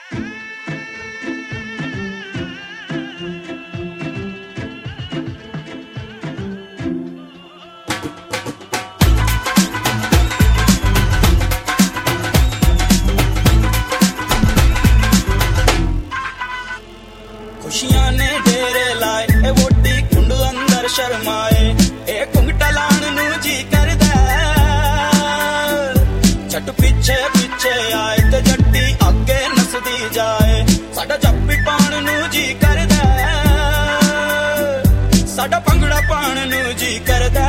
खुशियां ने डेरे लाए ए वोटी कुंड अंदर शर्माए ए घुंघटा लाण नू जी करदा झट पिछे पिछे आए ते जट्टी अगे नसदी जाए साडा जप्पी पाण नू जी करदा साडा भंगड़ा पाण नू जी करदा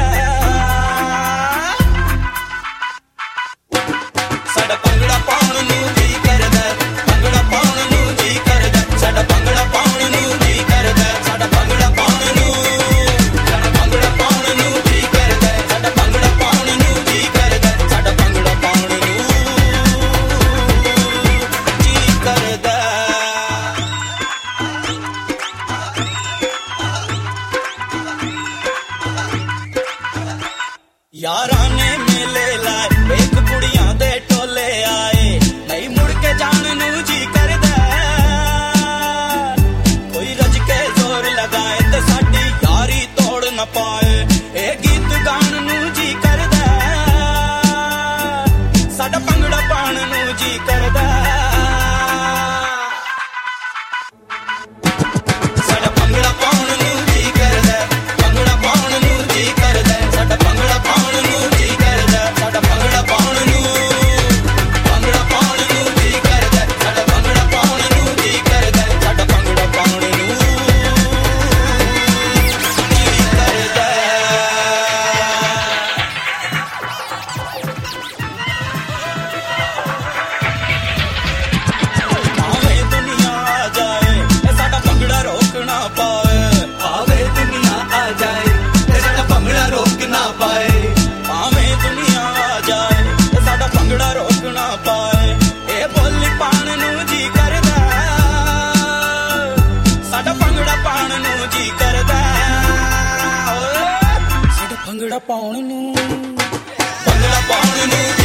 साडा भंगड़ा पाण नू जी करदा भंगड़ा पाण नू जी करदा साडा भंगड़ा पाण नू जी करदा साडा भंगड़ा पाण नू साडा भंगड़ा पाण नू जी करदा साडा भंगड़ा पाण नू जी करदा साडा भंगड़ा पाण नू जी करदा यारां ने मेले लाए वेख कुड़ियां दे टोले आए नहीं मुड़ के जान नू जी करदा कोई रज के जोर लगाए ते साडी यारी तोड़ न पाए ए गीत गान नू जी करदा साडा भंगड़ा पाण नू जी करदा साडा भंगड़ा पाण नू जी करदा भंगड़ा पाण नू जी करदा साडा भंगड़ा पाण नू जी करदा साडा भंगड़ा पाण नू जी करदा साडा भंगड़ा पाण नू जी करदा साडा भंगड़ा पाण नू जी करदा आवे दुनिया आ जाए ए साडा भंगड़ा रोक ना पाए आवे दुनिया आ जाए ए साडा भंगड़ा रोक ना पाए आवे दुनिया आ जाए ए साडा भंगड़ा रोक ना पाए ए बोली पाण नू जी करदा साडा भंगड़ा पाण नू जी करदा साडा भंगड़ा पाण नू